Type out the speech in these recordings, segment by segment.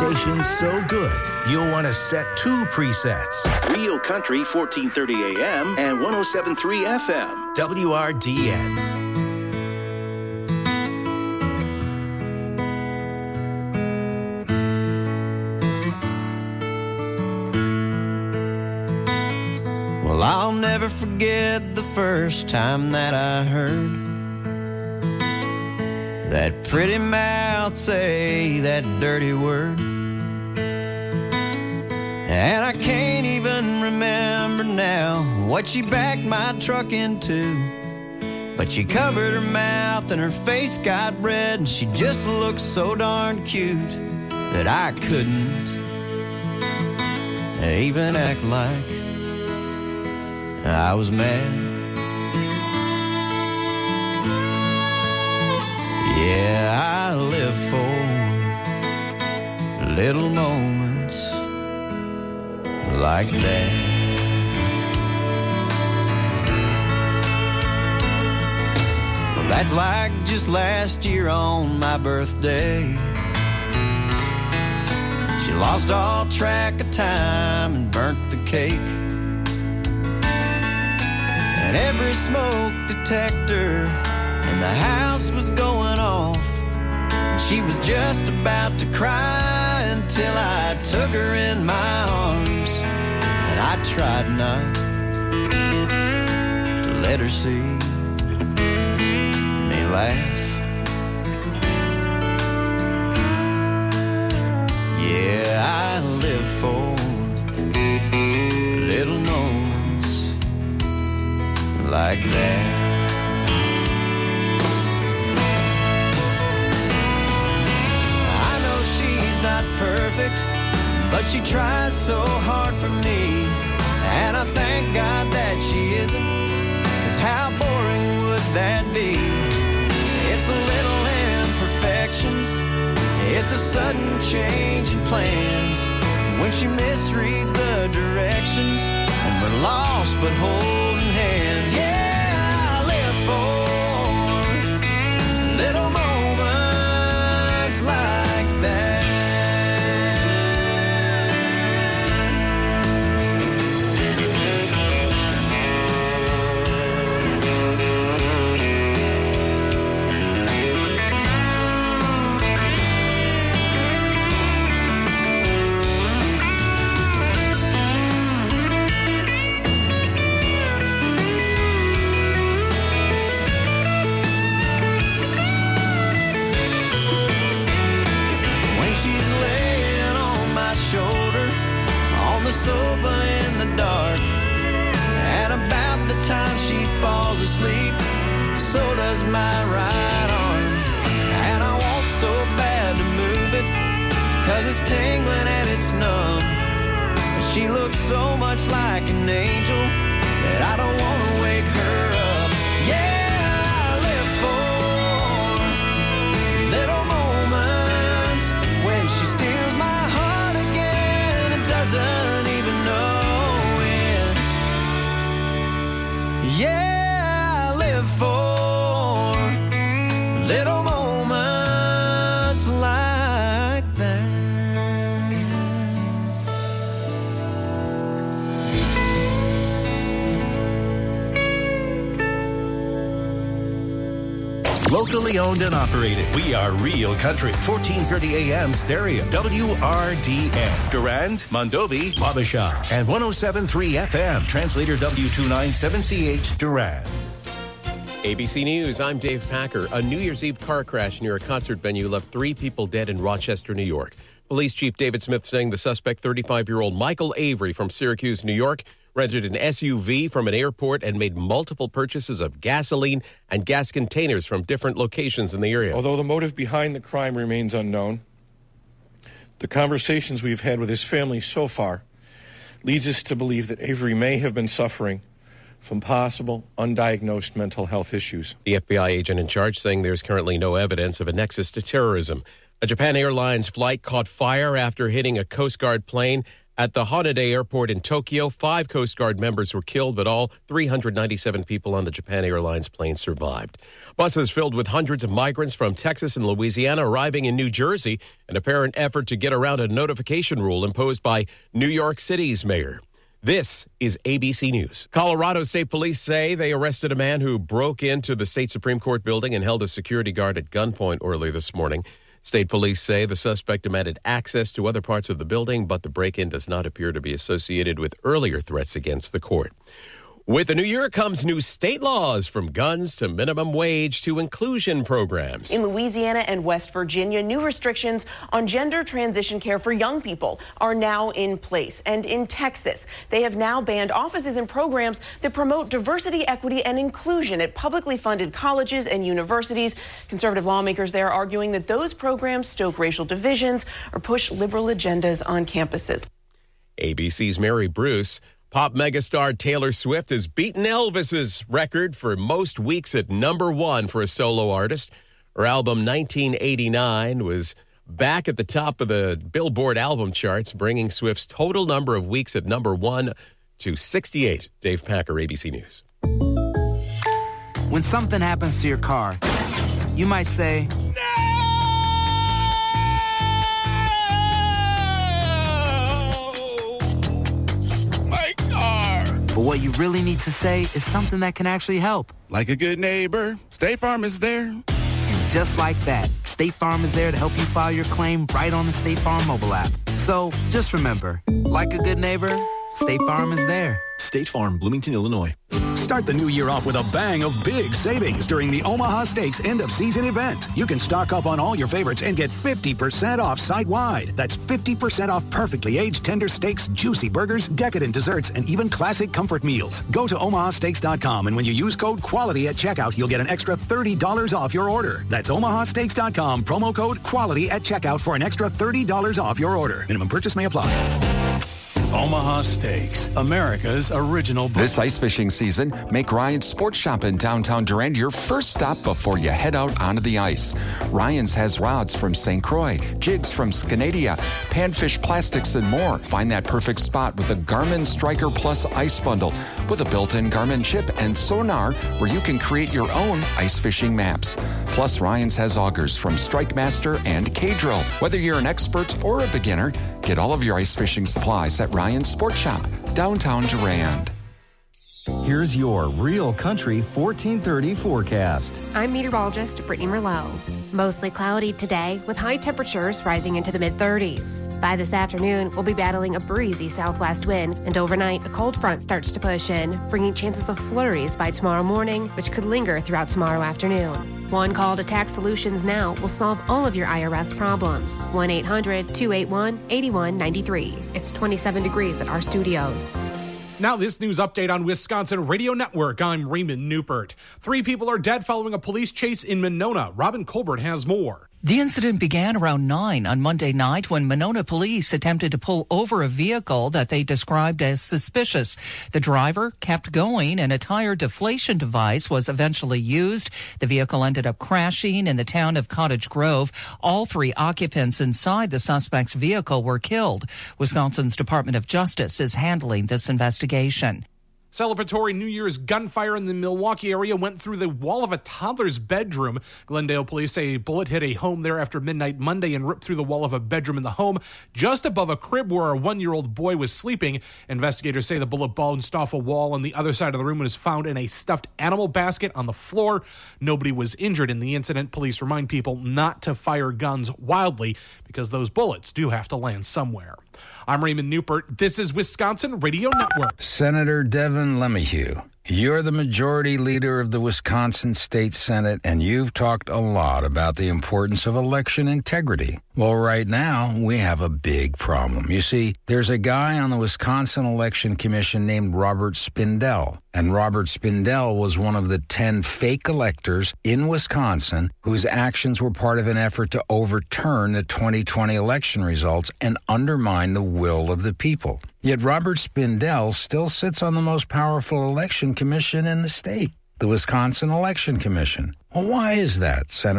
station so good, you'll want to set 2 presets. Real Country 1430 AM and 107.3 FM. WRDN. Well, I'll never forget the first time that I heard that pretty mouth say that dirty word. And I can't even remember now what she backed my truck into. But she covered her mouth and her face got red, and she just looked so darn cute that I couldn't even act like I was mad. Yeah, I live for little moments like that. Well, that's like just last year on my birthday. She lost all track of time and burnt the cake. And every smoke detector in the house was going off. And she was just about to cry until I took her in my arms. And I tried not to let her see me laugh. Yeah, I live for little moments like that. I know she's not perfect, but she tries so hard for me, and I thank God that she isn't, 'cause how boring would that be? It's the little imperfections, it's a sudden change in plans, when she misreads the directions, and we're lost but holding hands. Yeah, I live for little moments like that. Sofa in the dark, and about the time she falls asleep, so does my right arm. And I want so bad to move it, 'cause it's tingling and it's numb. But she looks so much like an angel that I don't want to wake her up. Yeah, I live for little moments when she steals my heart again and doesn't know it. Yeah, I live for little moments like that. Locally owned and operated. We are Real Country. 1430 AM stereo. WRDN. Durand, Mondovi, Wabasha. And 107.3 FM. Translator W297CH Durand. ABC News, I'm Dave Packer. A New Year's Eve car crash near a concert venue left 3 people dead in Rochester, New York. Police Chief David Smith saying the suspect, 35-year-old Michael Avery from Syracuse, New York, rented an SUV from an airport and made multiple purchases of gasoline and gas containers from different locations in the area. Although the motive behind the crime remains unknown, the conversations we've had with his family so far leads us to believe that Avery may have been suffering from possible undiagnosed mental health issues. The FBI agent in charge saying there's currently no evidence of a nexus to terrorism. A Japan Airlines flight caught fire after hitting a Coast Guard plane At the Haneda Airport in Tokyo, 5 Coast Guard members were killed, but all 397 people on the Japan Airlines plane survived. Buses filled with hundreds of migrants from Texas and Louisiana arriving in New Jersey, an apparent effort to get around a notification rule imposed by New York City's mayor. This is ABC News. Colorado State Police say they arrested a man who broke into the state Supreme Court building and held a security guard at gunpoint early this morning. State police say the suspect demanded access to other parts of the building, but the break-in does not appear to be associated with earlier threats against the court. With the new year comes new state laws, from guns to minimum wage to inclusion programs. In Louisiana and West Virginia, new restrictions on gender transition care for young people are now in place. And in Texas, they have now banned offices and programs that promote diversity, equity, and inclusion at publicly funded colleges and universities. Conservative lawmakers there are arguing that those programs stoke racial divisions or push liberal agendas on campuses. ABC's Mary Bruce. Pop megastar Taylor Swift has beaten Elvis's record for most weeks at #1 for a solo artist. Her album 1989 was back at the top of the Billboard album charts, bringing Swift's total number of weeks at #1 to 68. Dave Packer, ABC News. When something happens to your car, you might say, but what you really need to say is something that can actually help. Like a good neighbor, State Farm is there. And just like that, State Farm is there to help you file your claim right on the State Farm mobile app. So just remember, like a good neighbor, State Farm is there. State Farm, Bloomington, Illinois. Start the new year off with a bang of big savings during the Omaha Steaks end-of-season event. You can stock up on all your favorites and get 50% off site-wide. That's 50% off perfectly aged tender steaks, juicy burgers, decadent desserts, and even classic comfort meals. Go to omahasteaks.com, and when you use code QUALITY at checkout, you'll get an extra $30 off your order. That's omahasteaks.com, promo code QUALITY at checkout for an extra $30 off your order. Minimum purchase may apply. Omaha Steaks, America's original brand. This ice fishing season, make Ryan's Sports Shop in downtown Durand your first stop before you head out onto the ice. Ryan's has rods from St. Croix, jigs from Scandia, panfish plastics, and more. Find that perfect spot with the Garmin Striker Plus Ice Bundle with a built-in Garmin chip and sonar where you can create your own ice fishing maps. Plus, Ryan's has augers from Strike Master and K-Drill. Whether you're an expert or a beginner, get all of your ice fishing supplies at Ryan's Sports Shop, downtown Durand. Here's your Real Country 1430 forecast. I'm meteorologist Brittany Merlot. Mostly cloudy today with high temperatures rising into the mid-30s. By this afternoon, we'll be battling a breezy southwest wind, and overnight, a cold front starts to push in, bringing chances of flurries by tomorrow morning, which could linger throughout tomorrow afternoon. One call to Tax Solutions Now will solve all of your IRS problems. 1-800-281-8193. It's 27 degrees at our studios. Now this news update on Wisconsin Radio Network. I'm Raymond Newpert. 3 people are dead following a police chase in Monona. Robin Colbert has more. The incident began around 9 on Monday night when Monona police attempted to pull over a vehicle that they described as suspicious. The driver kept going and a tire deflation device was eventually used. The vehicle ended up crashing in the town of Cottage Grove. All 3 occupants inside the suspect's vehicle were killed. Wisconsin's Department of Justice is handling this investigation. Celebratory New Year's gunfire in the Milwaukee area went through the wall of a toddler's bedroom. Glendale police say a bullet hit a home there after midnight Monday and ripped through the wall of a bedroom in the home just above a crib where a 1-year-old boy was sleeping. Investigators say the bullet bounced off a wall on the other side of the room and was found in a stuffed animal basket on the floor. Nobody was injured in the incident. Police remind people not to fire guns wildly because those bullets do have to land somewhere. I'm Raymond Newpert. This is Wisconsin Radio Network. Senator Devin LeMahieu, you're the majority leader of the Wisconsin State Senate, and you've talked a lot about the importance of election integrity. Well, right now, we have a big problem. You see, there's a guy on the Wisconsin Election Commission named Robert Spindell, and Robert Spindell was one of the 10 fake electors in Wisconsin whose actions were part of an effort to overturn the 2020 election results and undermine the will of the people. Yet Robert Spindell still sits on the most powerful election commission in the state, the Wisconsin Election Commission. Well, why is that, Senator?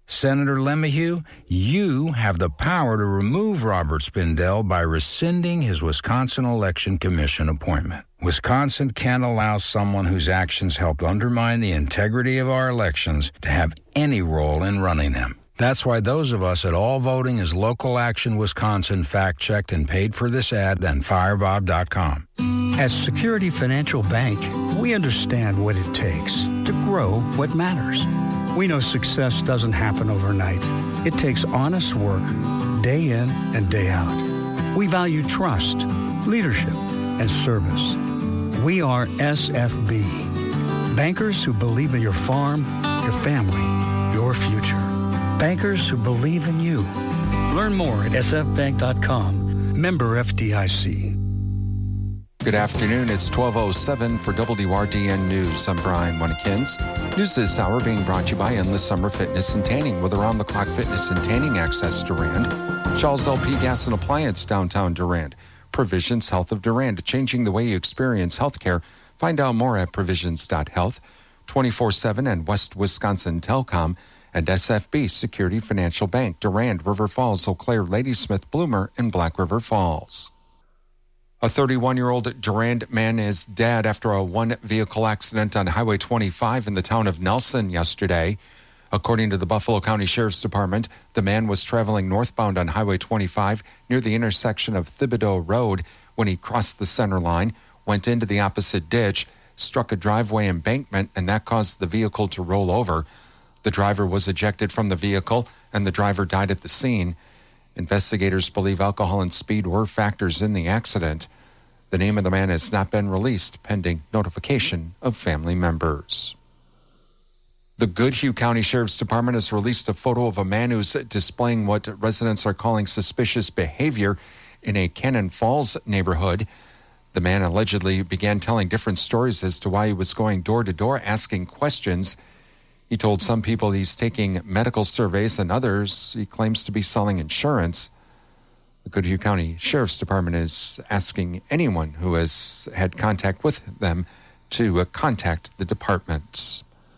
Senator LeMahieu, you have the power to remove Robert Spindell by rescinding his Wisconsin Election Commission appointment. Wisconsin can't allow someone whose actions helped undermine the integrity of our elections to have any role in running them. That's why those of us at All Voting is Local Action Wisconsin fact-checked and paid for this ad on Firebob.com. As Security Financial Bank, we understand what it takes to grow what matters. We know success doesn't happen overnight. It takes honest work, day in and day out. We value trust, leadership, and service. We are SFB. Bankers who believe in your farm, your family, your future. Bankers who believe in you. Learn more at sfbank.com. Member FDIC. Good afternoon. It's 12:07 for WRDN News. I'm Brian Winnikins. News this hour being brought to you by Endless Summer Fitness and Tanning with around-the-clock fitness and tanning access Durand. Shaw's LP Gas and Appliance downtown Durand. Provisions Health of Durand, changing the way you experience healthcare. Find out more at provisions.health. 24/7 and West Wisconsin Telecom. And SFB Security Financial Bank, Durand, River Falls, Eau Claire, Ladysmith, Bloomer, and Black River Falls. A 31-year-old Durand man is dead after a one-vehicle accident on Highway 25 in the town of Nelson yesterday. According to the Buffalo County Sheriff's Department, the man was traveling northbound on Highway 25 near the intersection of Thibodaux Road when he crossed the center line, went into the opposite ditch, struck a driveway embankment, and that caused the vehicle to roll over. The driver was ejected from the vehicle, and the driver died at the scene. Investigators believe alcohol and speed were factors in the accident. The name of the man has not been released, pending notification of family members. The Goodhue County Sheriff's Department has released a photo of a man who's displaying what residents are calling suspicious behavior in a Cannon Falls neighborhood. The man allegedly began telling different stories as to why he was going door to door asking questions. He told some people he's taking medical surveys, and others he claims to be selling insurance. The Goodhue County Sheriff's Department is asking anyone who has had contact with them to contact the department.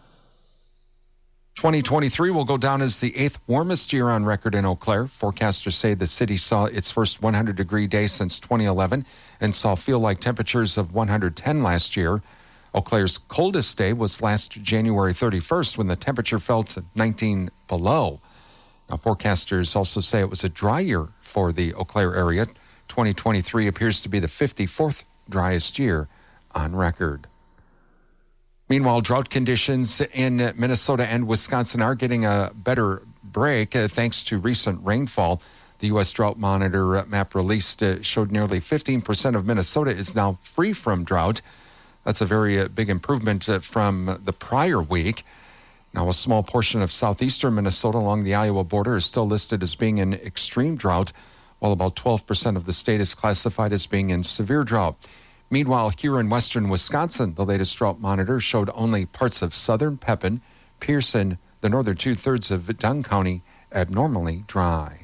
2023 will go down as the 8th warmest year on record in Eau Claire. Forecasters say the city saw its first 100-degree day since 2011 and saw feel-like temperatures of 110 last year. Eau Claire's coldest day was last January 31st when the temperature fell to 19 below. Now, forecasters also say it was a dry year for the Eau Claire area. 2023 appears to be the 54th driest year on record. Meanwhile, drought conditions in Minnesota and Wisconsin are getting a better break thanks to recent rainfall. The U.S. Drought Monitor map released showed nearly 15% of Minnesota is now free from drought. That's a very big improvement from the prior week. Now, a small portion of southeastern Minnesota along the Iowa border is still listed as being in extreme drought, while about 12% of the state is classified as being in severe drought. Meanwhile, here in western Wisconsin, the latest drought monitor showed only parts of southern Pepin, Pearson, the northern two-thirds of Dunn County abnormally dry.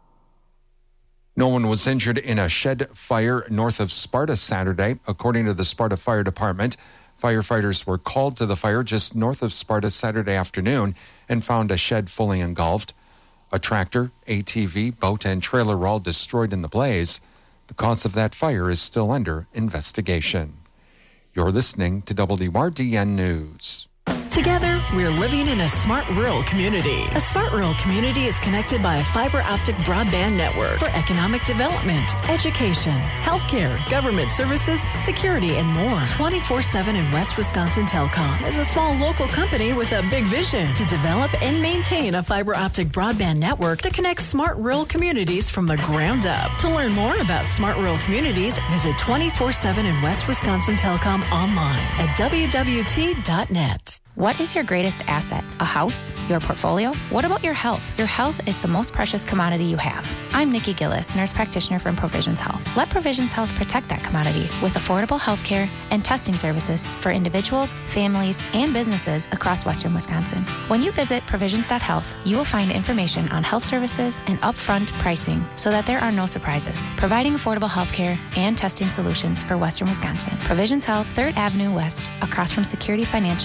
No one was injured in a shed fire north of Sparta Saturday. According to the Sparta Fire Department, firefighters were called to the fire just north of Sparta Saturday afternoon and found a shed fully engulfed. A tractor, ATV, boat, and trailer were all destroyed in the blaze. The cause of that fire is still under investigation. You're listening to WRDN News. Together, we're living in a smart rural community. A smart rural community is connected by a fiber optic broadband network for economic development, education, healthcare, government services, security, and more. 24/7 in West Wisconsin Telecom is a small local company with a big vision to develop and maintain a fiber optic broadband network that connects smart rural communities from the ground up. To learn more about smart rural communities, visit 24/7 in West Wisconsin Telecom online at wwt.net. What is your greatest asset? A house? Your portfolio? What about your health? Your health is the most precious commodity you have. I'm Nikki Gillis, nurse practitioner from Provisions Health. Let Provisions Health protect that commodity with affordable health care and testing services for individuals, families, and businesses across western Wisconsin. When you visit provisions.health, you will find information on health services and upfront pricing so that there are no surprises, providing affordable health care and testing solutions for western Wisconsin. Provisions Health, 3rd Avenue West, across from Security Financial Bank,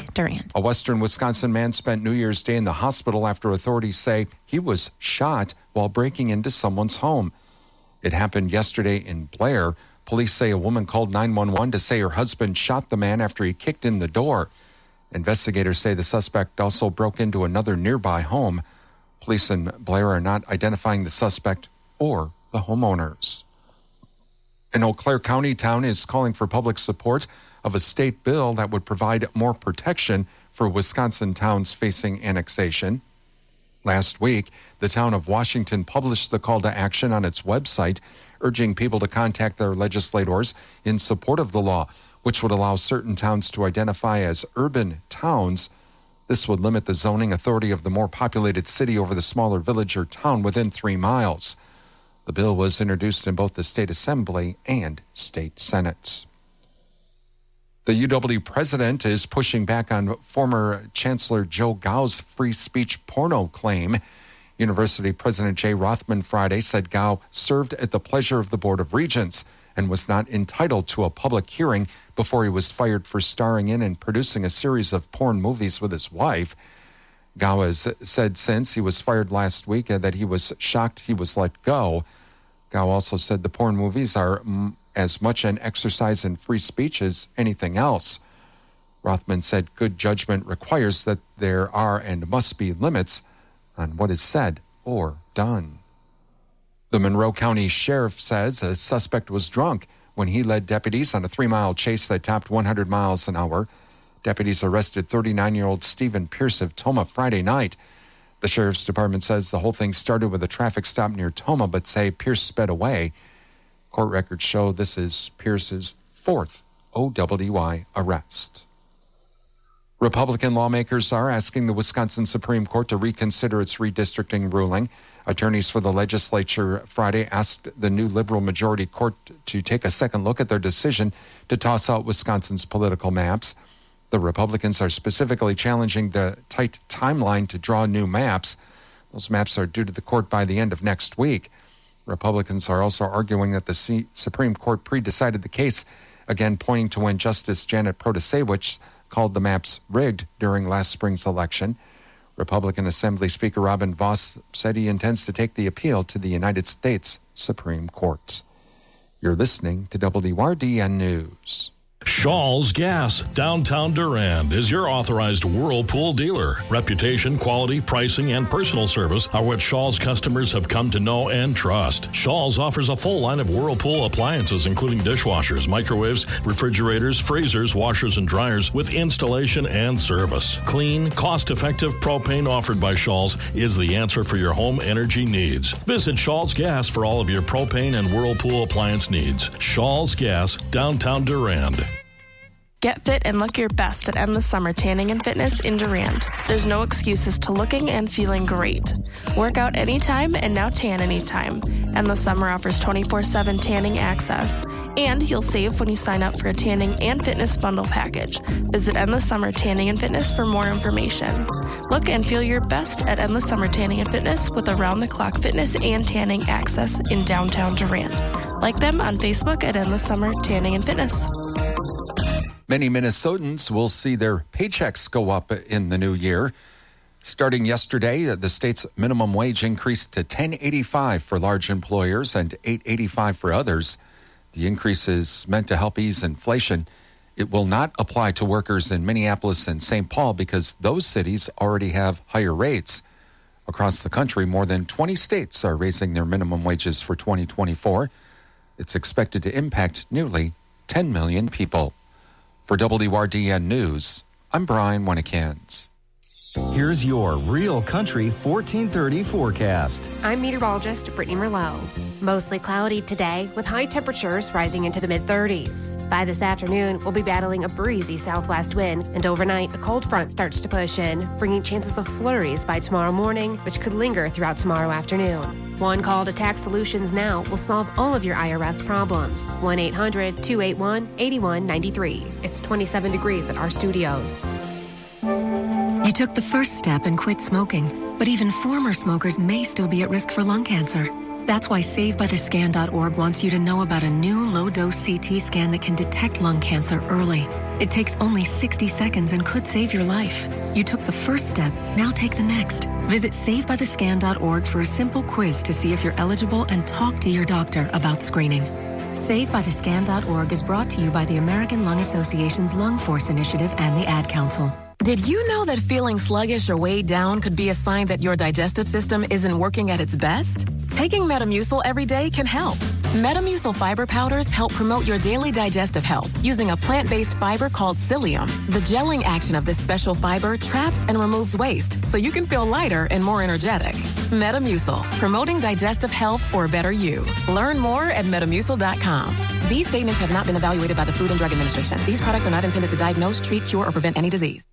Durand. A western Wisconsin man spent New Year's Day in the hospital after authorities say he was shot while breaking into someone's home. It happened yesterday in Blair. Police say a woman called 911 to say her husband shot the man after he kicked in the door. Investigators say the suspect also broke into another nearby home. Police in Blair are not identifying the suspect or the homeowners. An Eau Claire County town is calling for public support of a state bill that would provide more protection for Wisconsin towns facing annexation. Last week, the town of Washington published the call to action on its website, urging people to contact their legislators in support of the law, which would allow certain towns to identify as urban towns. This would limit the zoning authority of the more populated city over the smaller village or town within 3 miles. The bill was introduced in both the state assembly and state senates. The UW president is pushing back on former Chancellor Joe Gao's free speech porno claim. University President Jay Rothman Friday said Gao served at the pleasure of the Board of Regents and was not entitled to a public hearing before he was fired for starring in and producing a series of porn movies with his wife. Gao has said since he was fired last week that he was shocked he was let go. Gao also said the porn movies are as much an exercise in free speech as anything else. Rothman said good judgment requires that there are and must be limits on what is said or done. The Monroe County Sheriff says a suspect was drunk when he led deputies on a 3-mile chase that topped 100 miles an hour. Deputies arrested 39-year-old Stephen Pierce of Toma Friday night. The Sheriff's Department says the whole thing started with a traffic stop near Toma, but say Pierce sped away. Court records show this is Pierce's 4th OWI arrest. Republican lawmakers are asking the Wisconsin Supreme Court to reconsider its redistricting ruling. Attorneys for the legislature Friday asked the new liberal majority court to take a second look at their decision to toss out Wisconsin's political maps. The Republicans are specifically challenging the tight timeline to draw new maps. Those maps are due to the court by the end of next week. Republicans are also arguing that the Supreme Court pre-decided the case, again pointing to when Justice Janet Protasewicz called the maps rigged during last spring's election. Republican Assembly Speaker Robin Vos said he intends to take the appeal to the United States Supreme Court. You're listening to WRDN News. Shaw's Gas, downtown Durand, is your authorized Whirlpool dealer. Reputation, quality, pricing, and personal service are what Shaw's customers have come to know and trust. Shaw's offers a full line of Whirlpool appliances, including dishwashers, microwaves, refrigerators, freezers, washers, and dryers, with installation and service. Clean, cost-effective propane offered by Shaw's is the answer for your home energy needs. Visit Shaw's Gas for all of your propane and Whirlpool appliance needs. Shaw's Gas, downtown Durand. Get fit and look your best at Endless Summer Tanning and Fitness in Durand. There's no excuses to looking and feeling great. Work out anytime and now tan anytime. Endless Summer offers 24/7 tanning access. And you'll save when you sign up for a tanning and fitness bundle package. Visit Endless Summer Tanning and Fitness for more information. Look and feel your best at Endless Summer Tanning and Fitness with around-the-clock fitness and tanning access in downtown Durand. Like them on Facebook at Endless Summer Tanning and Fitness. Many Minnesotans will see their paychecks go up in the new year. Starting yesterday, the state's minimum wage increased to $10.85 for large employers and $8.85 for others. The increase is meant to help ease inflation. It will not apply to workers in Minneapolis and St. Paul because those cities already have higher rates. Across the country, more than 20 states are raising their minimum wages for 2024. It's expected to impact nearly 10 million people. For WRDN News, I'm Brian Winnikins. Here's your Real Country 1430 forecast. I'm meteorologist Brittany Merlot. Mostly cloudy today with high temperatures rising into the mid-30s. By this afternoon, we'll be battling a breezy southwest wind, and overnight, a cold front starts to push in, bringing chances of flurries by tomorrow morning, which could linger throughout tomorrow afternoon. One call to Tax Solutions Now will solve all of your IRS problems. 1-800-281-8193. It's 27 degrees at our studios. You took the first step and quit smoking, but even former smokers may still be at risk for lung cancer. That's why SaveByTheScan.org wants you to know about a new low-dose CT scan that can detect lung cancer early. It takes only 60 seconds and could save your life. You took the first step, now take the next. Visit SaveByTheScan.org for a simple quiz to see if you're eligible and talk to your doctor about screening. SaveByTheScan.org is brought to you by the American Lung Association's Lung Force Initiative and the Ad Council. Did you know that feeling sluggish or weighed down could be a sign that your digestive system isn't working at its best? Taking Metamucil every day can help. Metamucil fiber powders help promote your daily digestive health using a plant-based fiber called psyllium. The gelling action of this special fiber traps and removes waste so you can feel lighter and more energetic. Metamucil, promoting digestive health for a better you. Learn more at Metamucil.com. These statements have not been evaluated by the Food and Drug Administration. These products are not intended to diagnose, treat, cure, or prevent any disease.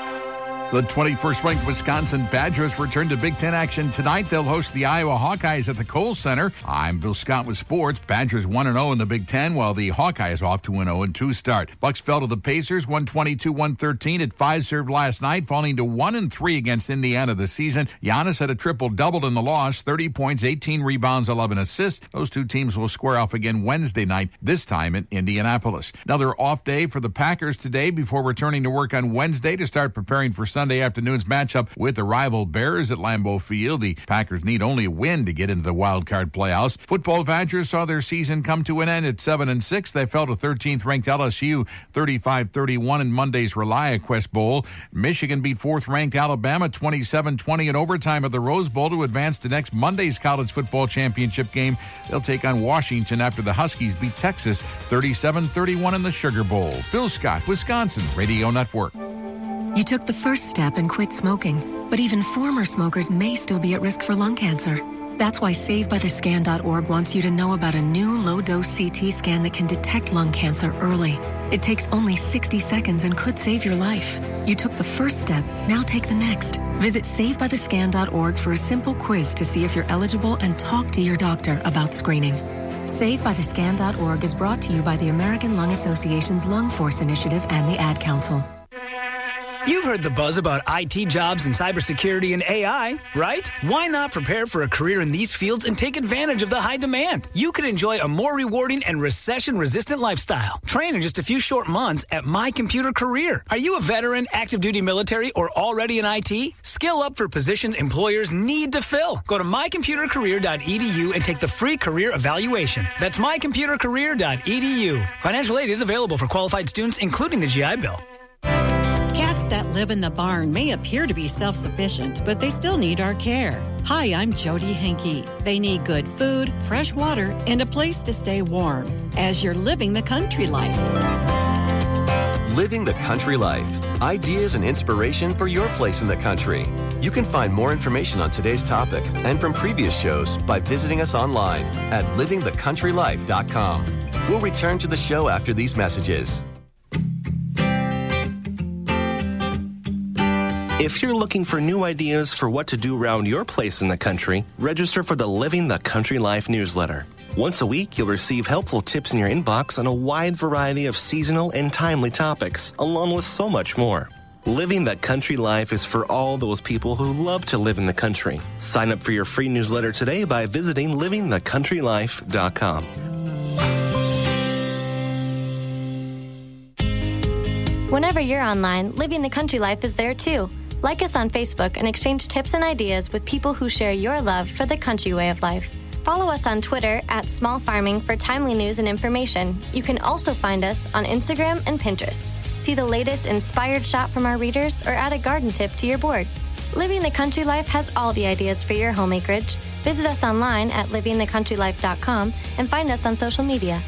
The 21st ranked Wisconsin Badgers return to Big Ten action tonight. They'll host the Iowa Hawkeyes at the Kohl Center. I'm Bill Scott with sports. Badgers 1-0 in the Big Ten, while the Hawkeyes off to an 0-2 start. Bucks fell to the Pacers 122-113 at 5 served last night, falling to 1-3 against Indiana this season. Giannis had a triple-double in the loss, 30 points, 18 rebounds, 11 assists. Those two teams will square off again Wednesday night, this time in Indianapolis. Another off day for the Packers today before returning to work on Wednesday to start preparing for Sunday afternoon's matchup with the rival Bears at Lambeau Field. The Packers need only a win to get into the wild card playoffs. Football Badgers saw their season come to an end at 7-6. They fell to 13th ranked LSU 35-31 in Monday's ReliaQuest Bowl. Michigan beat 4th ranked Alabama 27-20 in overtime at the Rose Bowl to advance to next Monday's college football championship game. They'll take on Washington after the Huskies beat Texas 37-31 in the Sugar Bowl. Bill Scott, Wisconsin Radio Network. You took the first step and quit smoking, but even former smokers may still be at risk for lung cancer. That's why SaveByTheScan.org wants you to know about a new low-dose CT scan that can detect lung cancer early. It takes only 60 seconds and could save your life. You took the first step, now take the next. Visit SaveByTheScan.org for a simple quiz to see if you're eligible and talk to your doctor about screening. SaveByTheScan.org is brought to you by the American Lung Association's Lung Force Initiative and the Ad Council. You've heard the buzz about IT jobs and cybersecurity and AI, right? Why not prepare for a career in these fields and take advantage of the high demand? You could enjoy a more rewarding and recession-resistant lifestyle. Train in just a few short months at My Computer Career. Are you a veteran, active duty military, or already in IT? Skill up for positions employers need to fill. Go to mycomputercareer.edu and take the free career evaluation. That's mycomputercareer.edu. Financial aid is available for qualified students, including the GI Bill. Cats that live in the barn may appear to be self-sufficient, but they still need our care. Hi, I'm Jody Henke. They need good food, fresh water, and a place to stay warm as you're living the country life. Living the Country Life. Ideas and inspiration for your place in the country. You can find more information on today's topic and from previous shows by visiting us online at livingthecountrylife.com. We'll return to the show after these messages. If you're looking for new ideas for what to do around your place in the country, register for the Living the Country Life newsletter. Once a week, you'll receive helpful tips in your inbox on a wide variety of seasonal and timely topics, along with so much more. Living the Country Life is for all those people who love to live in the country. Sign up for your free newsletter today by visiting livingthecountrylife.com. Whenever you're online, Living the Country Life is there too. Like us on Facebook and exchange tips and ideas with people who share your love for the country way of life. Follow us on Twitter at Small Farming for timely news and information. You can also find us on Instagram and Pinterest. See the latest inspired shot from our readers or add a garden tip to your boards. Living the Country Life has all the ideas for your home acreage. Visit us online at livingthecountrylife.com and find us on social media.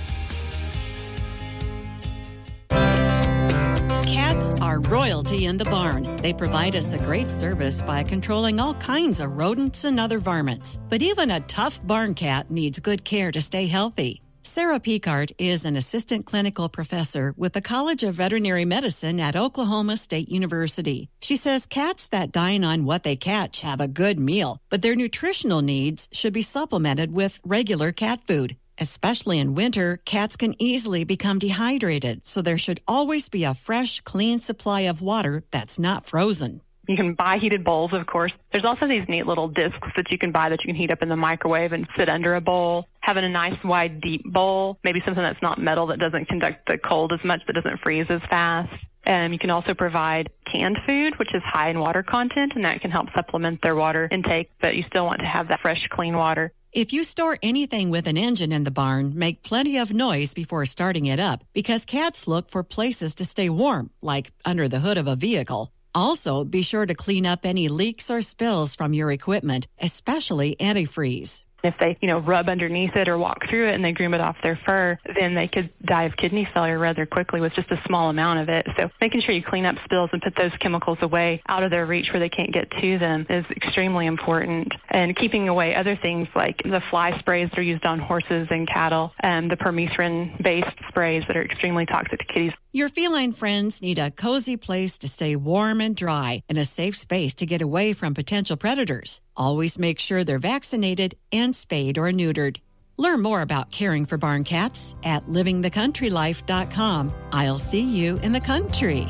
Cats are royalty in the barn. They provide us a great service by controlling all kinds of rodents and other varmints. But even a tough barn cat needs good care to stay healthy. Sarah Picard is an assistant clinical professor with the College of Veterinary Medicine at Oklahoma State University. She says cats that dine on what they catch have a good meal, but their nutritional needs should be supplemented with regular cat food. Especially in winter, cats can easily become dehydrated, so there should always be a fresh, clean supply of water that's not frozen. You can buy heated bowls, of course. There's also these neat little discs that you can buy that you can heat up in the microwave and sit under a bowl. Having a nice, wide, deep bowl, maybe something that's not metal that doesn't conduct the cold as much, that doesn't freeze as fast. You can also provide canned food, which is high in water content, and that can help supplement their water intake, but you still want to have that fresh, clean water. If you store anything with an engine in the barn, make plenty of noise before starting it up, because cats look for places to stay warm, like under the hood of a vehicle. Also, be sure to clean up any leaks or spills from your equipment, especially antifreeze. If they, rub underneath it or walk through it and they groom it off their fur, then they could die of kidney failure rather quickly with just a small amount of it. So making sure you clean up spills and put those chemicals away out of their reach where they can't get to them is extremely important. And keeping away other things like the fly sprays that are used on horses and cattle, and the permethrin-based sprays that are extremely toxic to kitties. Your feline friends need a cozy place to stay warm and dry and a safe space to get away from potential predators. Always make sure they're vaccinated and spayed or neutered. Learn more about caring for barn cats at livingthecountrylife.com. I'll see you in the country.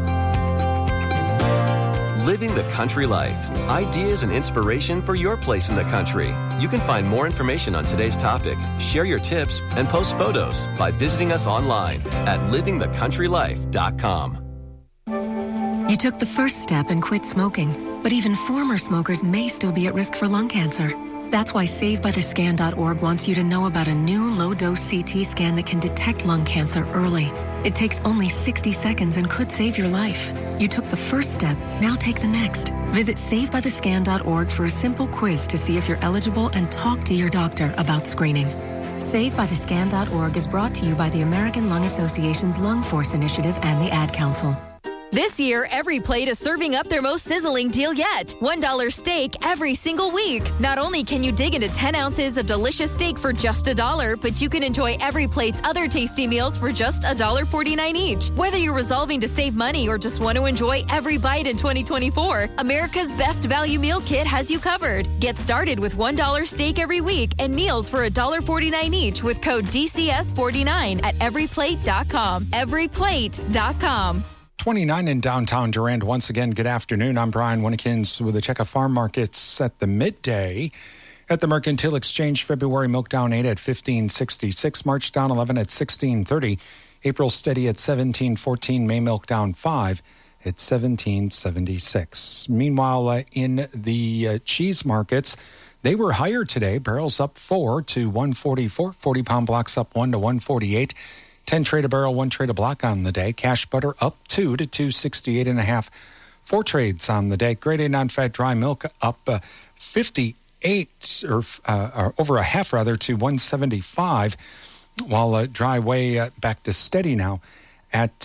Living the Country Life. Ideas and inspiration for your place in the country. You can find more information on today's topic, share your tips, and post photos by visiting us online at livingthecountrylife.com. You took the first step and quit smoking, but even former smokers may still be at risk for lung cancer. That's why SaveByTheScan.org wants you to know about a new low-dose CT scan that can detect lung cancer early. It takes only 60 seconds and could save your life. You took the first step, now take the next. Visit SaveByTheScan.org for a simple quiz to see if you're eligible and talk to your doctor about screening. SaveByTheScan.org is brought to you by the American Lung Association's Lung Force Initiative and the Ad Council. This year, Every Plate is serving up their most sizzling deal yet. $1 steak every single week. Not only can you dig into 10 ounces of delicious steak for just $1, but you can enjoy Every Plate's other tasty meals for just $1.49 each. Whether you're resolving to save money or just want to enjoy every bite in 2024, America's Best Value Meal Kit has you covered. Get started with $1 steak every week and meals for $1.49 each with code DCS49 at everyplate.com. Everyplate.com. 29 in downtown Durand. Once again, good afternoon. I'm Brian Winnekins with the Check of Farm Markets at the midday. At the Mercantile Exchange, February milk down 8 at 15.66, March down 11 at 16.30, April steady at 17.14, May milk down 5 at 17.76. Meanwhile, in the cheese markets, they were higher today. Barrels up 4 to 144, 40-pound blocks up 1 to 148. 10 trade a barrel, 1 trade a block on the day. Cash butter up 2 to 268.5. 4 trades on the day. Grade A non-fat dry milk up 58 or over a half rather to 175, while dry whey back to steady now at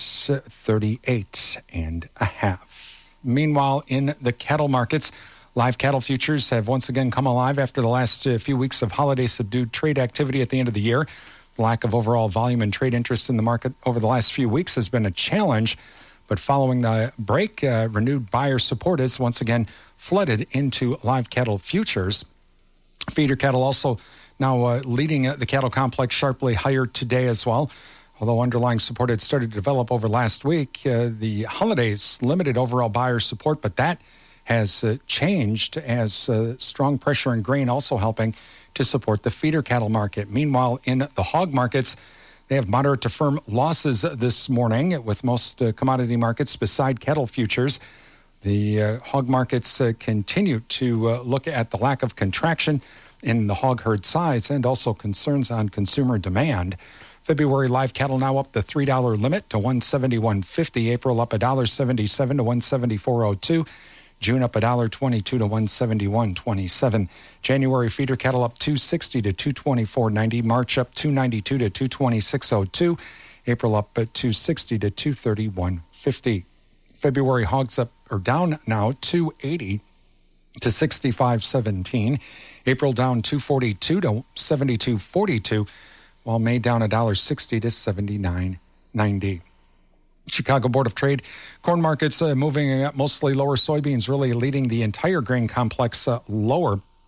38.5. Meanwhile, in the cattle markets, live cattle futures have once again come alive after the last few weeks of holiday subdued trade activity at the end of the year. Lack of overall volume and trade interest in the market over the last few weeks has been a challenge, but following the break, renewed buyer support has once again flooded into live cattle futures. Feeder cattle also now leading the cattle complex sharply higher today as well. Although underlying support had started to develop over last week, the holidays limited overall buyer support, but that has changed as strong pressure in grain also helping to support the feeder cattle market. Meanwhile, in the hog markets, they have moderate to firm losses this morning with most commodity markets beside cattle futures. The hog markets continue to look at the lack of contraction in the hog herd size and also concerns on consumer demand. February live cattle now up the $3 limit to $171.50. April up $1.77 to $174.02. June up $1.22 to $171.27. January feeder cattle up $2.60 to $224.90. March up $2.92 to $226.02. April up at $2.60 to $231.50. February hogs up or down now $2.80 to $65.17. April down $2.42 to $72.42, while May down $1.60 to $79.90. Chicago Board of Trade corn markets moving mostly lower. Soybeans really leading the entire grain complex lower.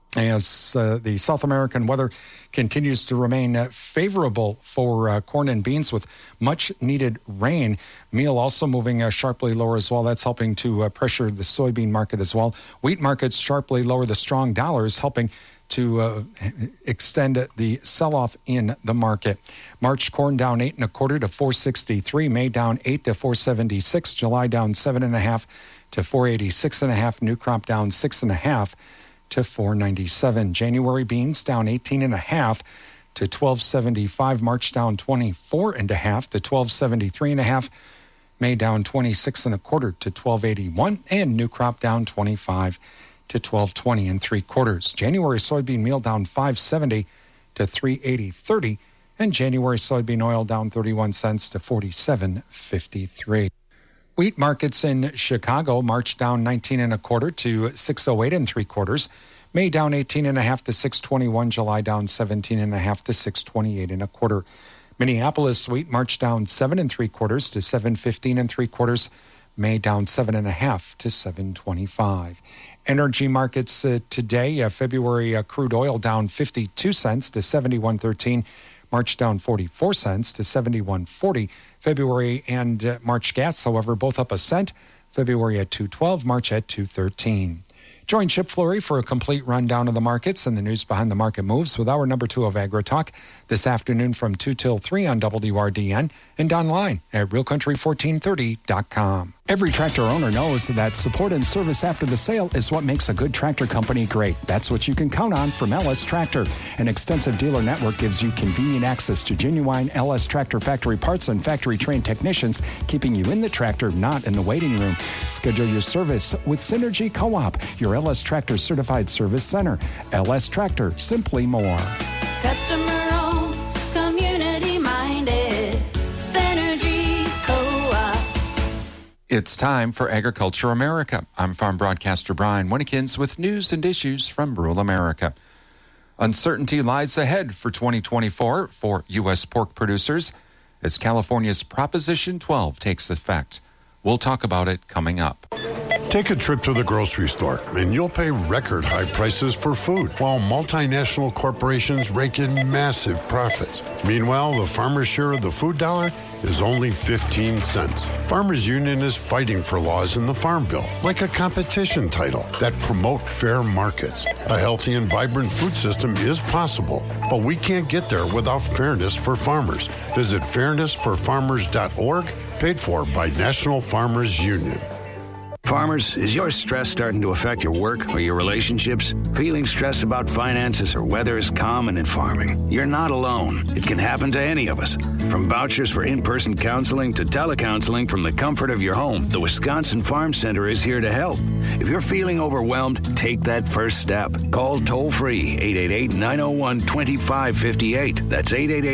as the South American weather continues to remain favorable for corn and beans with much needed rain. Meal also moving sharply lower as well. That's helping to pressure the soybean market as well. Wheat markets sharply lower. The strong dollar is helping to extend the sell-off in the market. March corn down 8 1/4 to 463. May down 8 to 476. July down 7 1/2 to 486 1/2. New crop down 6 1/2 to 497. January beans down 18 1/2 to 1275. March down 24 1/2 to 1273 1/2. May down 26 1/4 to 1281, and new crop down 25 to 1220 3/4. January soybean meal down 570 to 380.30, and January soybean oil down 31 cents to 47.53. Wheat markets in Chicago, March down 19 1/4 to 608 3/4. May down 18 1/2 to 621. July down 17 1/2 to 628 1/4. Minneapolis wheat March down 7 3/4 to 715 3/4. May down 7 1/2 to 725. Energy markets today, February crude oil down 52 cents to 71.13. March down 44 cents to 71.40. February and March gas, however, both up a cent. February at 2.12, March at 2.13. Join Chip Flory for a complete rundown of the markets and the news behind the market moves with our number 2 of AgriTalk this afternoon from 2 till 3 on WRDN and online at realcountry1430.com. Every tractor owner knows that support and service after the sale is what makes a good tractor company great. That's what you can count on from LS Tractor. An extensive dealer network gives you convenient access to genuine LS Tractor factory parts and factory-trained technicians, keeping you in the tractor, not in the waiting room. Schedule your service with Synergy Co-op, your LS Tractor certified service center. LS Tractor, simply more. Customer-owned, community-minded, Synergy Co-op. It's time for Agriculture America. I'm farm broadcaster Brian Winnekins with news and issues from rural America. Uncertainty lies ahead for 2024 for U.S. pork producers as California's Proposition 12 takes effect. We'll talk about it coming up. Take a trip to the grocery store, and you'll pay record high prices for food, while multinational corporations rake in massive profits. Meanwhile, the farmer's share of the food dollar is only 15 cents. Farmers Union is fighting for laws in the Farm Bill, like a competition title that promote fair markets. A healthy and vibrant food system is possible, but we can't get there without fairness for farmers. Visit fairnessforfarmers.org, paid for by National Farmers Union. Farmers, is your stress starting to affect your work or your relationships? Feeling stressed about finances or weather is common in farming. You're not alone. It can happen to any of us. From vouchers for in-person counseling to telecounseling from the comfort of your home, the Wisconsin Farm Center is here to help. If you're feeling overwhelmed, take that first step. Call toll-free 888-901-2558. That's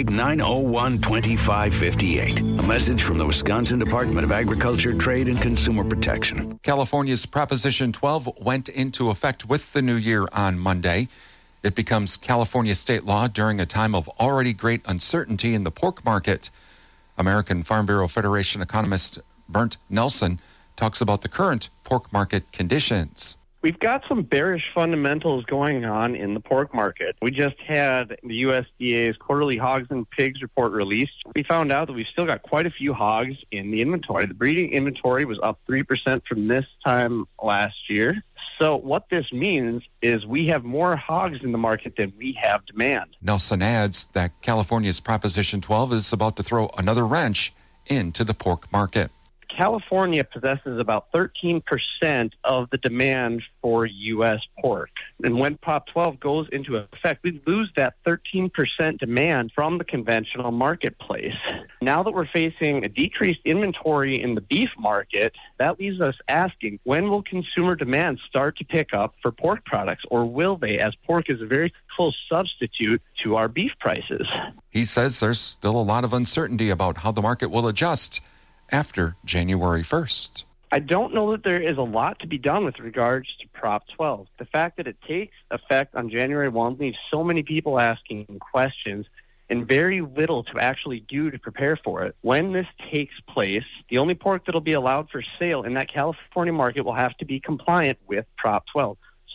888-901-2558. A message from the Wisconsin Department of Agriculture, Trade, and Consumer Protection. California's Proposition 12 went into effect with the new year on Monday. It becomes California state law during a time of already great uncertainty in the pork market. American Farm Bureau Federation economist Bernd Nelson talks about the current pork market conditions. We've got some bearish fundamentals going on in the pork market. We just had the USDA's quarterly hogs and pigs report released. We found out that we've still got quite a few hogs in the inventory. The breeding inventory was up 3% from this time last year. So what this means is we have more hogs in the market than we have demand. Nelson adds that California's Proposition 12 is about to throw another wrench into the pork market. California possesses about 13% of the demand for U.S. pork. And when Prop 12 goes into effect, we lose that 13% demand from the conventional marketplace. Now that we're facing a decreased inventory in the beef market, that leaves us asking, when will consumer demand start to pick up for pork products, or will they, as pork is a very close substitute to our beef prices? He says there's still a lot of uncertainty about how the market will adjust after January 1st. I don't know that there is a lot to be done with regards to Prop 12. The fact that it takes effect on January 1 leaves so many people asking questions and very little to actually do to prepare for it. When this takes place, the only pork that will be allowed for sale in that California market will have to be compliant with Prop 12.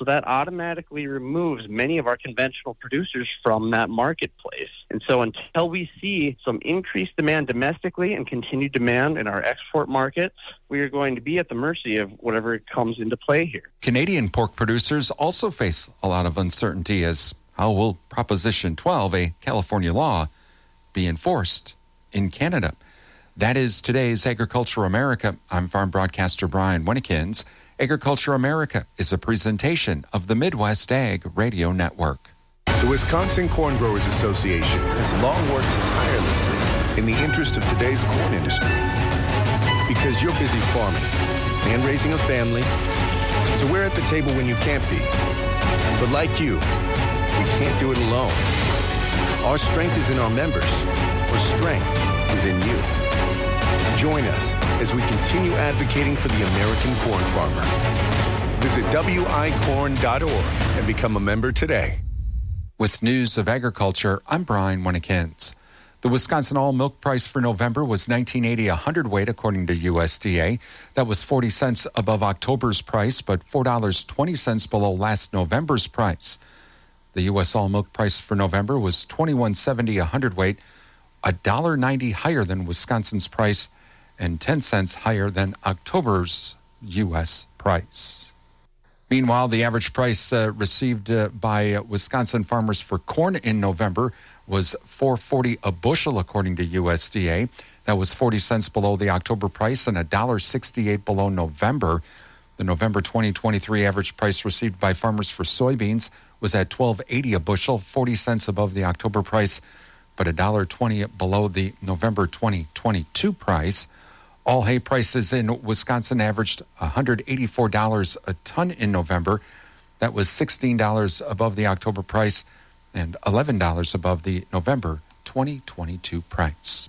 So that automatically removes many of our conventional producers from that marketplace. And so until we see some increased demand domestically and continued demand in our export markets, we are going to be at the mercy of whatever comes into play here. Canadian pork producers also face a lot of uncertainty as how will Proposition 12, a California law, be enforced in Canada? That is today's Agriculture America. I'm farm broadcaster Brian Winnikins. Agriculture America is a presentation of the Midwest Ag Radio Network. The Wisconsin Corn Growers Association has long worked tirelessly in the interest of today's corn industry. Because you're busy farming and raising a family, so we're at the table when you can't be. But like you, we can't do it alone. Our strength is in our members. Our strength is in you. Join us as we continue advocating for the American corn farmer. Visit wicorn.org and become a member today. With news of agriculture, I'm Brian Winnikins. The Wisconsin all milk price for November was $19.80 a hundredweight, according to USDA. That was 40 cents above October's price, but $4.20 below last November's price. The U.S. all milk price for November was $21.70 a hundredweight, $1.90 higher than Wisconsin's price, and 10 cents higher than October's U.S. price. Meanwhile, the average price received by Wisconsin farmers for corn in November was $4.40 a bushel, according to USDA. That was 40 cents below the October price and $1.68 below November. The November 2023 average price received by farmers for soybeans was at $12.80 a bushel, 40 cents above the October price, but $1.20 below the November 2022 price. All hay prices in Wisconsin averaged $184 a ton in November. That was $16 above the October price and $11 above the November 2022 price.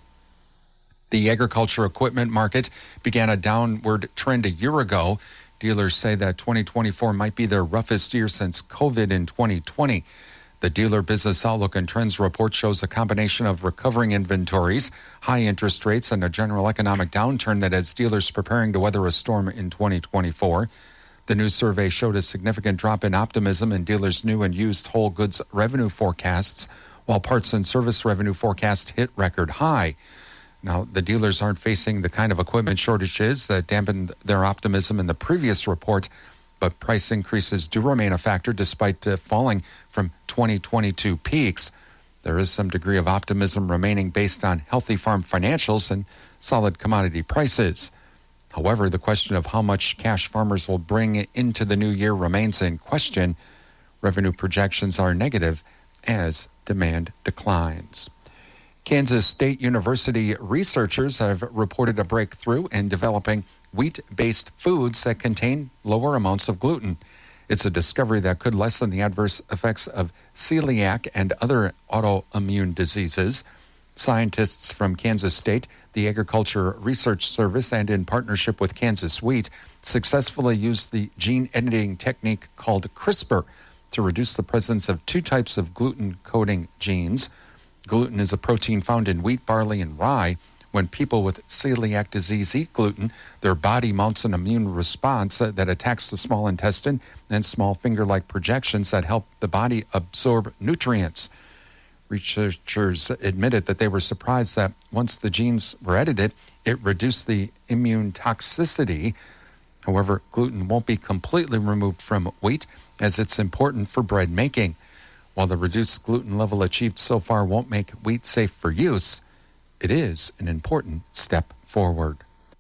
The agriculture equipment market began a downward trend a year ago. Dealers say that 2024 might be their roughest year since COVID in 2020. The Dealer Business Outlook and Trends report shows a combination of recovering inventories, high interest rates, and a general economic downturn that has dealers preparing to weather a storm in 2024. The new survey showed a significant drop in optimism in dealers' new and used whole goods revenue forecasts, while parts and service revenue forecasts hit record high. Now, the dealers aren't facing the kind of equipment shortages that dampened their optimism in the previous report, but price increases do remain a factor despite falling from 2022 peaks. There is some degree of optimism remaining based on healthy farm financials and solid commodity prices. However, the question of how much cash farmers will bring into the new year remains in question. Revenue projections are negative as demand declines. Kansas State University researchers have reported a breakthrough in developing wheat-based foods that contain lower amounts of gluten. It's a discovery that could lessen the adverse effects of celiac and other autoimmune diseases. Scientists from Kansas State, the Agriculture Research Service, and in partnership with Kansas Wheat, successfully used the gene editing technique called CRISPR to reduce the presence of two types of gluten-coding genes. Gluten is a protein found in wheat, barley, and rye. When people with celiac disease eat gluten, their body mounts an immune response that attacks the small intestine and small finger-like projections that help the body absorb nutrients. Researchers admitted that they were surprised that once the genes were edited, it reduced the immune toxicity. However, gluten won't be completely removed from wheat, as it's important for bread making. While the reduced gluten level achieved so far won't make wheat safe for use, it is an important step forward.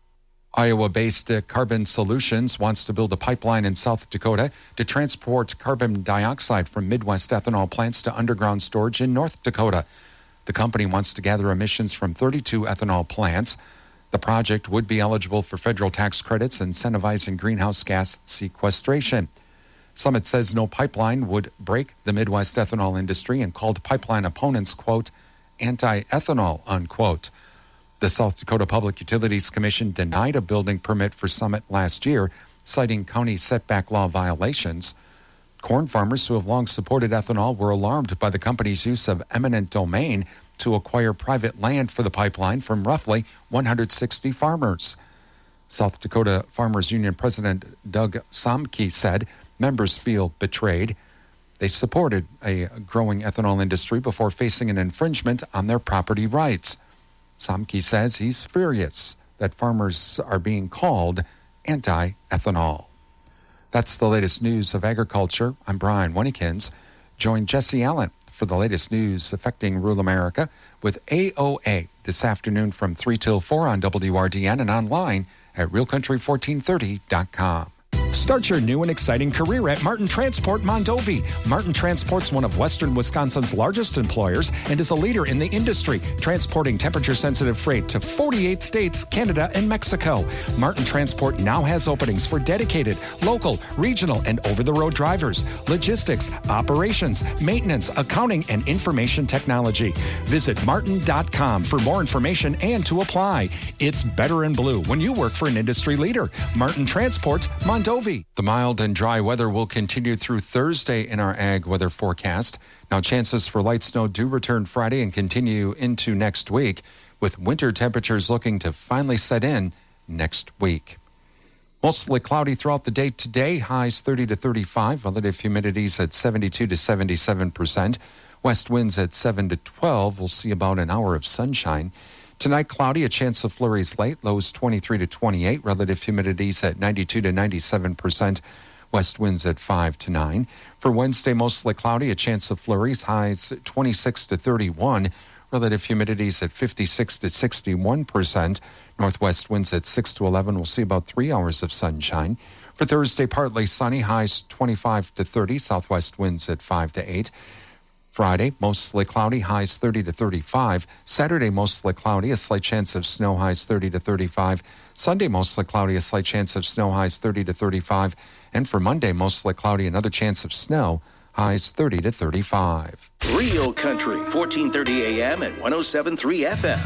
Iowa-based Carbon Solutions wants to build a pipeline in South Dakota to transport carbon dioxide from Midwest ethanol plants to underground storage in North Dakota. The company wants to gather emissions from 32 ethanol plants. The project would be eligible for federal tax credits, incentivizing greenhouse gas sequestration. Summit says no pipeline would break the Midwest ethanol industry and called pipeline opponents, quote, anti-ethanol, unquote. The South Dakota Public Utilities Commission denied a building permit for Summit last year, citing county setback law violations. Corn farmers who have long supported ethanol were alarmed by the company's use of eminent domain to acquire private land for the pipeline from roughly 160 farmers. South Dakota Farmers Union President Doug Somke said members feel betrayed. They supported a growing ethanol industry before facing an infringement on their property rights. Samke says he's furious that farmers are being called anti-ethanol. That's the latest news of agriculture. I'm Brian Winnekins. Join Jesse Allen for the latest news affecting rural America with AOA this afternoon from 3 till 4 on WRDN and online at realcountry1430.com. Start your new and exciting career at Martin Transport Mondovi. Martin Transport's one of Western Wisconsin's largest employers and is a leader in the industry, transporting temperature-sensitive freight to 48 states, Canada, and Mexico. Martin Transport now has openings for dedicated, local, regional, and over-the-road drivers, logistics, operations, maintenance, accounting, and information technology. Visit martin.com for more information and to apply. It's better in blue when you work for an industry leader. Martin Transport Mondovi. The mild and dry weather will continue through Thursday in our ag weather forecast. Now, chances for light snow do return Friday and continue into next week, with winter temperatures looking to finally set in next week. Mostly cloudy throughout the day today, highs 30 to 35, relative humidities at 72 to 77%. West winds at 7 to 12. We'll see about an hour of sunshine. Tonight, cloudy, a chance of flurries late, lows 23 to 28, relative humidities at 92 to 97%, west winds at 5 to 9. For Wednesday, mostly cloudy, a chance of flurries, highs 26 to 31, relative humidities at 56 to 61%, northwest winds at 6 to 11. We'll see about 3 hours of sunshine. For Thursday, partly sunny, highs 25 to 30, southwest winds at 5 to 8. Friday, mostly cloudy, highs 30 to 35. Saturday, mostly cloudy, a slight chance of snow, highs 30 to 35. Sunday, mostly cloudy, a slight chance of snow, highs 30 to 35. And for Monday, mostly cloudy, another chance of snow, highs 30 to 35. Real Country, 1430 AM and 107.3 FM.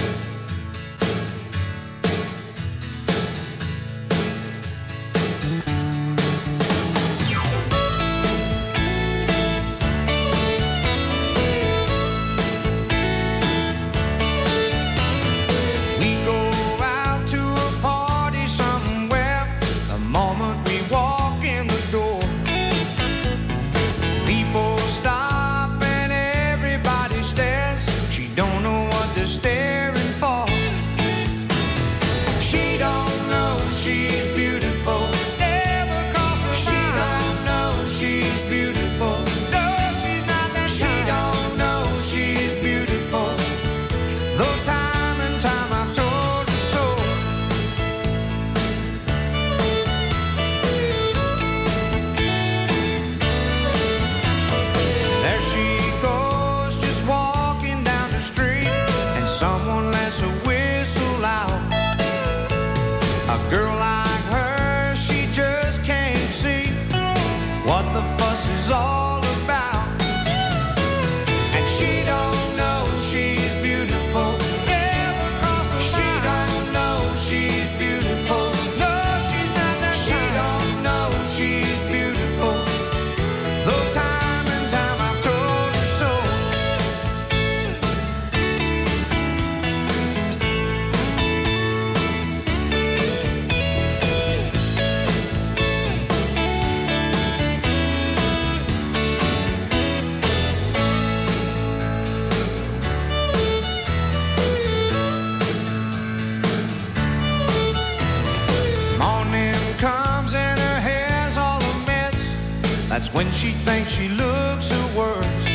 That's when she thinks she looks her worst.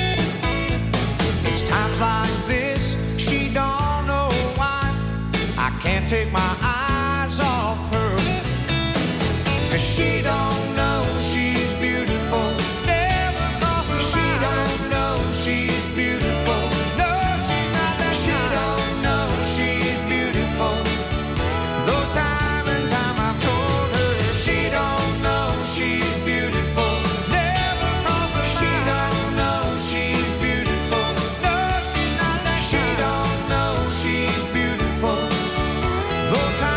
It's times like this, she don't know why I can't take my eyes off her. 'Cause she don't know she's beautiful. Never crossed my mind. She don't know she's beautiful. No, she's not that she don't know she's beautiful. Though time and time I've told her she don't know she's beautiful. Never crossed my mind. She don't know she's beautiful. No, she's not that she don't know she's beautiful. Though time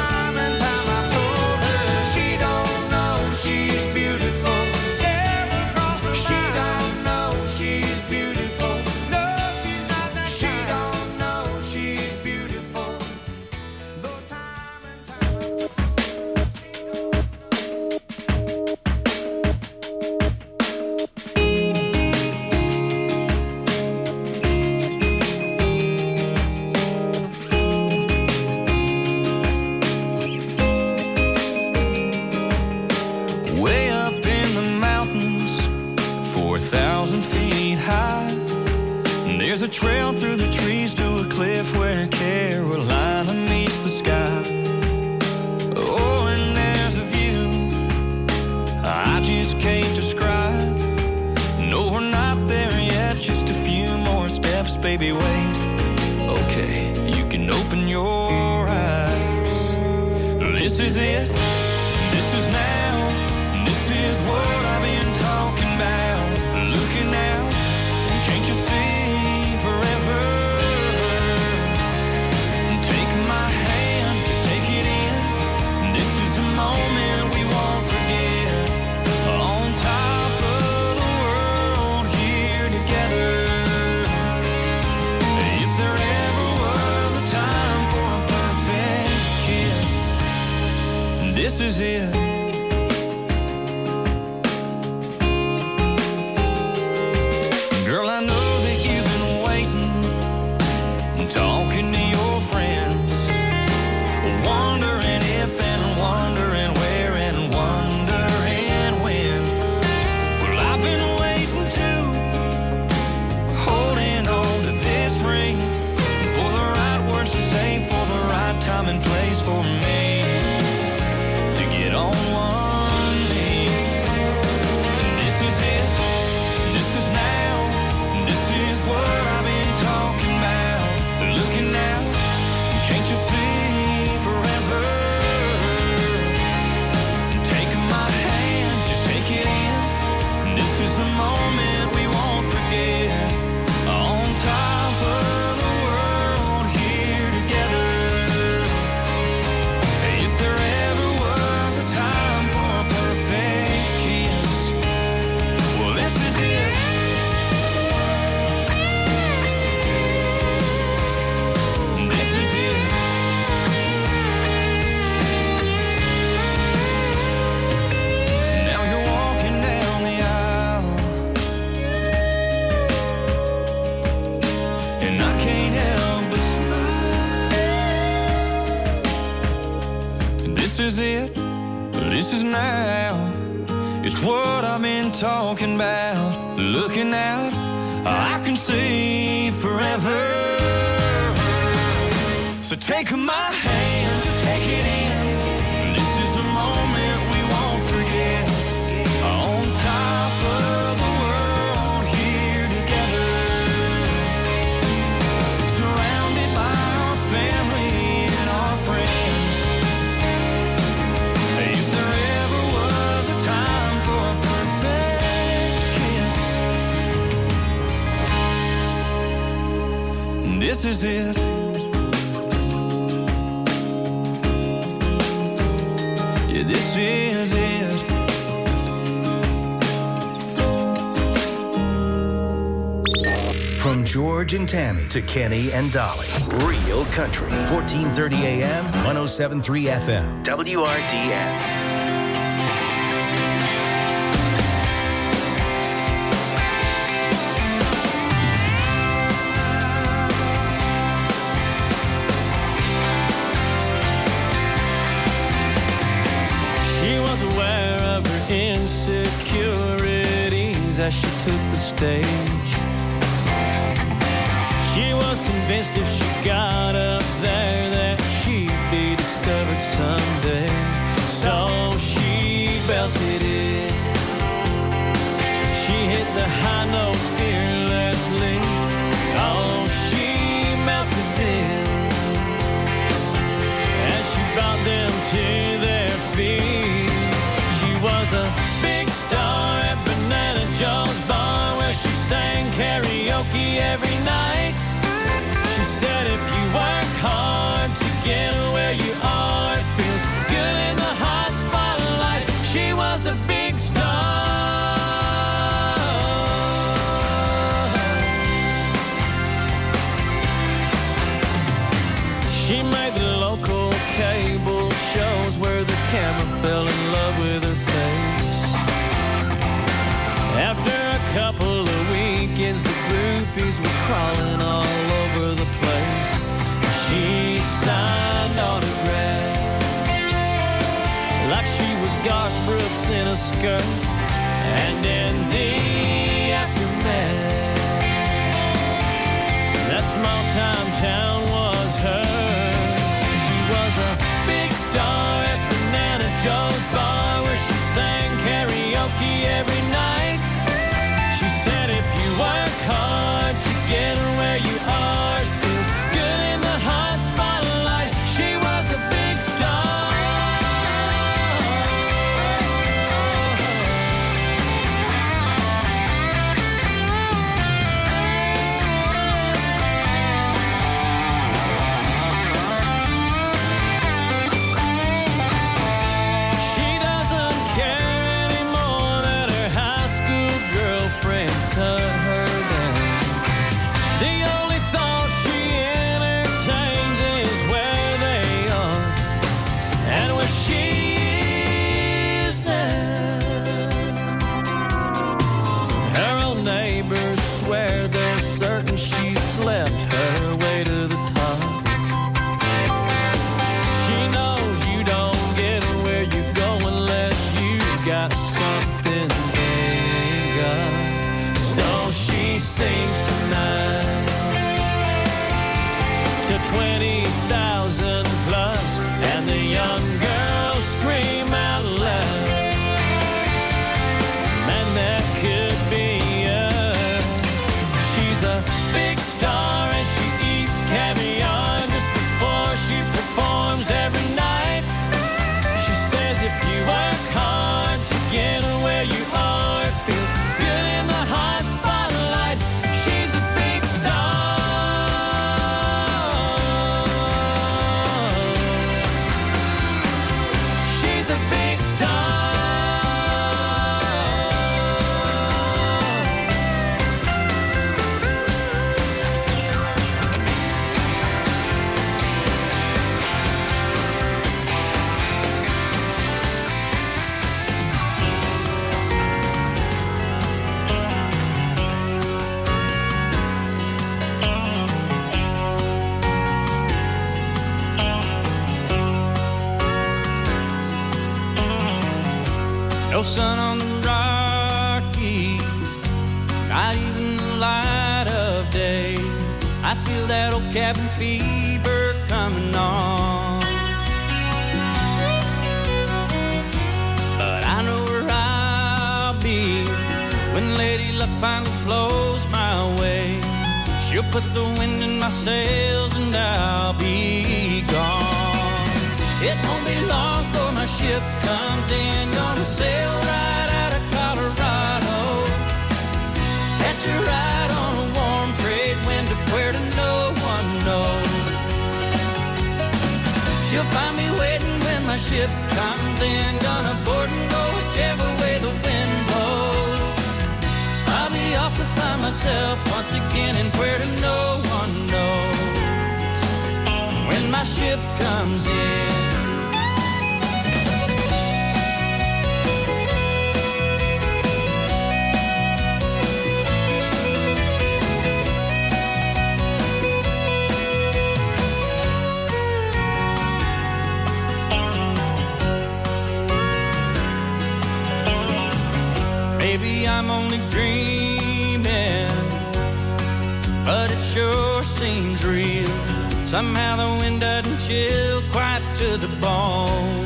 is it. This is now. This is what I've been talking about. Looking out, can't you see forever? Take my hand, just take it in. This is a moment we won't forget. On top of the world here together. If there ever was a time for a perfect kiss, this is it. Girl, I know that you've been waiting, talking to your friends, wondering if and wondering where and wondering when. Well, I've been waiting too, holding on to this ring, for the right words to say, for the right time and place for me to get on one knee. This is it, this is now, this is what I've been talking about. Looking out, can't you see forever? Take my hand, just take it in. This is the moment we won't forget. On top of the world here together. If there ever was a time for a perfect kiss, well, this is it. This is it. Now you're walking down the aisle, and I can't help but smile. This is it. This is now. It's what I've been talking about. Looking out, I can see forever. So take my hand, just take it in. This is the moment we won't forget. On top of the world here together. Surrounded by our family and our friends. If there ever was a time for a perfect kiss, this is it. Yeah, this is it. From George and Tammy to Kenny and Dolly. Real country. 1430 AM, 107.3 FM. WRDN. She was aware of her insecurities as she took the stage. She was convinced if she got up there that she'd be discovered someday. So she belted it. She hit the high notes fearlessly. Oh, she melted it as she brought them to their feet. She was a big star at Banana Joe's bar where she sang karaoke every night. She said if you work hard to get where you are, it feels good in the hot spotlight. She was a big star. She made the local cable shows where the camera fell in love with her face. After a couple of weekends, the groupies were crawling all over the place. She signed autographs like she was Garth Brooks in a skirt. And in the aftermath, that small-time town was hers. She was a big star at Banana Joe's bar where she sang karaoke every night. She said if you work hard to get where you are, it feels good in the hot spotlight. She was a big star. No sun on the Rockies, not even the light of day. I feel that old cabin fever coming on. But I know where I'll be when Lady Luck finally blows my way. She'll put the wind in my sails and I'll be gone. It won't be long before my ship comes in, gonna sail right out of Colorado. Catch a ride on a warm trade wind to where no one knows. She'll find me waiting when my ship comes in, gonna board and go whichever way the wind blows. I'll be off to find myself once again in where no one knows when my ship comes in. Maybe I'm only dreaming, but it sure seems real. Somehow the wind doesn't chill quite to the bone.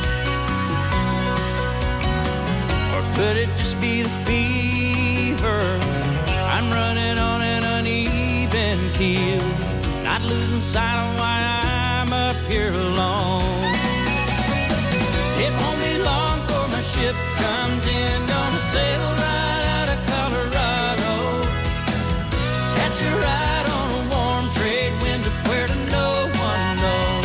Or could it just be the fever? I'm running on an uneven keel, not losing sight of why I'm up here alone. It won't be long before my ship comes in, gonna sail right out of Colorado. Catch a ride on a warm trade wind to where no one knows.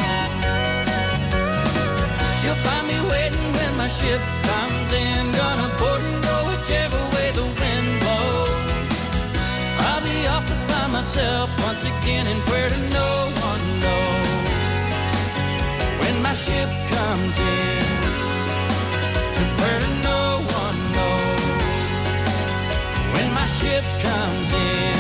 She'll find me waiting when my ship comes in, gonna board and go whichever way the wind blows. I'll be off to find myself once again in where no one knows when my ship comes in. Where no one knows when my ship comes in.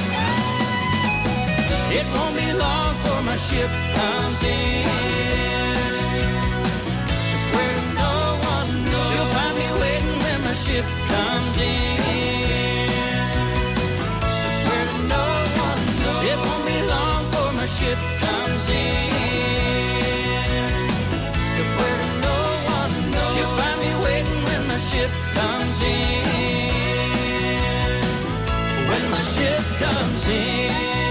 It won't be long before my ship comes in. Where no one knows. She'll find me waiting when my ship comes in. Where no one knows. It won't be long before my ship comes in. Ship comes in. When my ship comes in.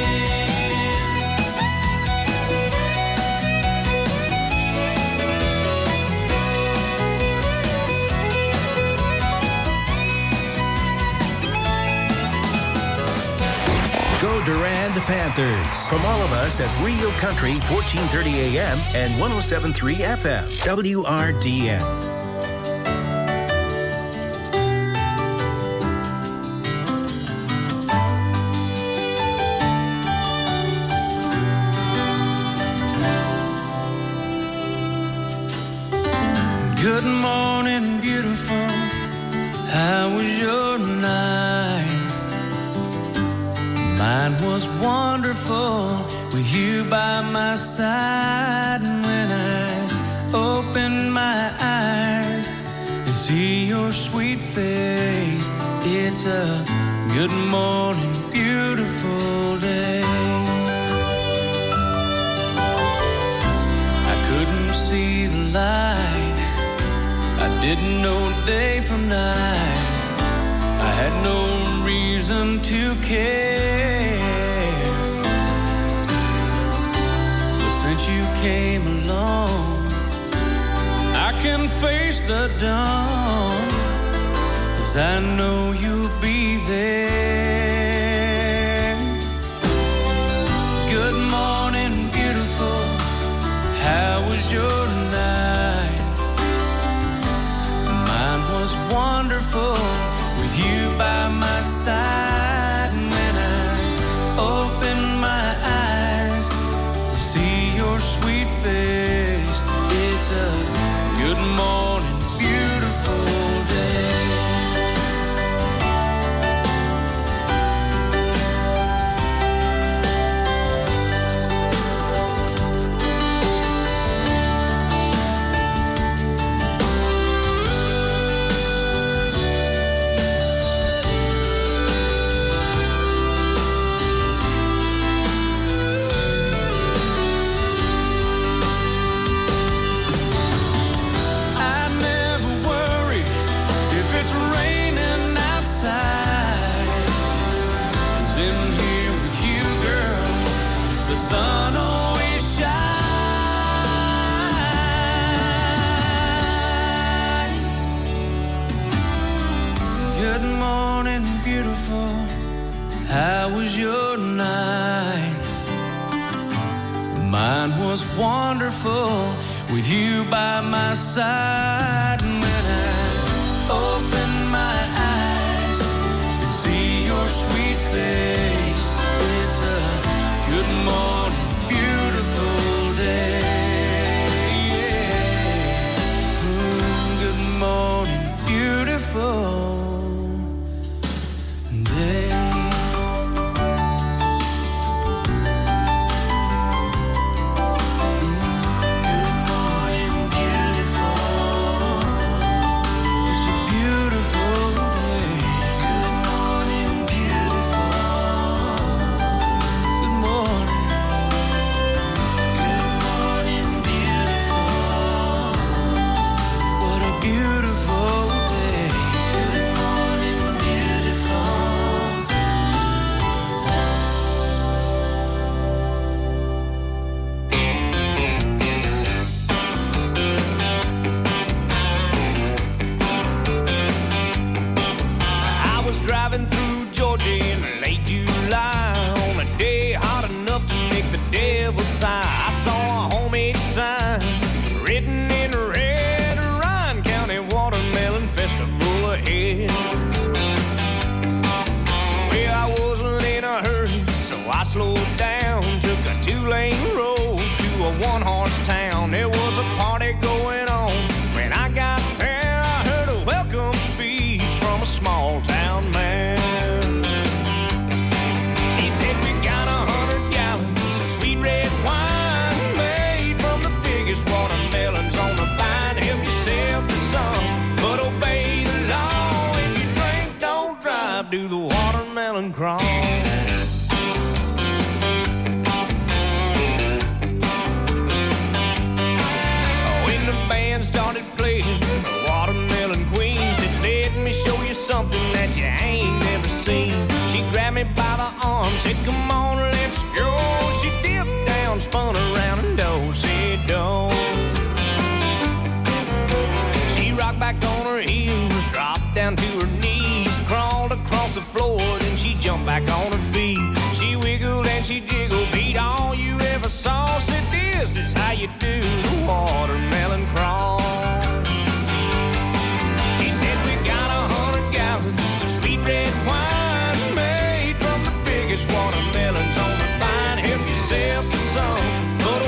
Go Durand Panthers. From all of us at Real Country 1430 AM and 107.3 FM. WRDN. Good morning, beautiful. How was your night? Mine was wonderful with you by my side. And when I open my eyes and see your sweet face, it's a good morning, beautiful day. I couldn't see the light. I didn't know day from night. I had no reason to care. But since you came along, I can face the dawn, 'cause I know you'll be there. Good morning, beautiful. How was your night? Was wonderful with you by my side. And when I open my eyes, see your sweet face, it's a good morning, beautiful day. Mine was wonderful with you by my side. And when I open my eyes and see your sweet face, it's a good morning, beautiful day. Yeah. Good morning, beautiful day. Driving through Georgia in late July on a day hot enough to make the devil sigh. I saw a homemade sign written in red, Ryan County Watermelon Festival ahead. Well, I wasn't in a hurry, so I slowed down, took a 2-lane road to a 1-horse town. There was a party going on. When I got there, I heard a welcome speech from a small town man. He said, we got 100 gallons of sweet red wine made from the biggest watermelons on the vine. Help yourself to some, but obey the law. If you drink, don't drive, do the watermelon crawl. When the band started playing the Watermelon Queen, said, let me show you something that you ain't never seen. She grabbed me by the arm, said, come on, let's go. She dipped down, spun around, and do-si-do. She rocked back on her heels, dropped down to her knees, crawled across the floor, then she jumped back on her feet. She wiggled and she jiggled, beat all you ever saw. Said, this is how you do the watermelon